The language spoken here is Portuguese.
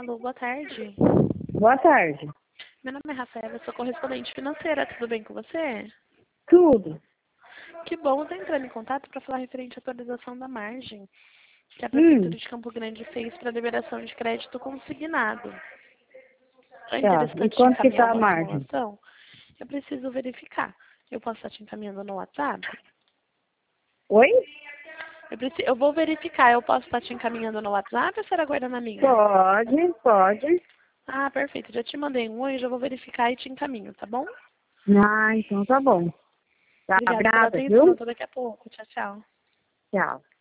Alô, boa tarde. Boa tarde. Meu nome é Rafaela, eu sou correspondente financeira. Tudo bem com você? Tudo. Que bom, eu estou entrando em contato para falar referente à atualização da margem que a Prefeitura de Campo Grande fez para liberação de crédito consignado. Tá. Antes E de te quanto que tá encaminhar a uma margem? simulação, eu preciso verificar. Eu posso estar te encaminhando no WhatsApp? Oi? Eu vou verificar. Eu posso estar te encaminhando no WhatsApp ou será guardando na minha? Pode, pode. Ah, perfeito. Já te mandei um oi, já vou verificar e te encaminho, tá bom? Ah, então tá bom. Tá, Obrigada pela obrigada, atenção. viu? Até daqui a pouco. Tchau, tchau. Tchau.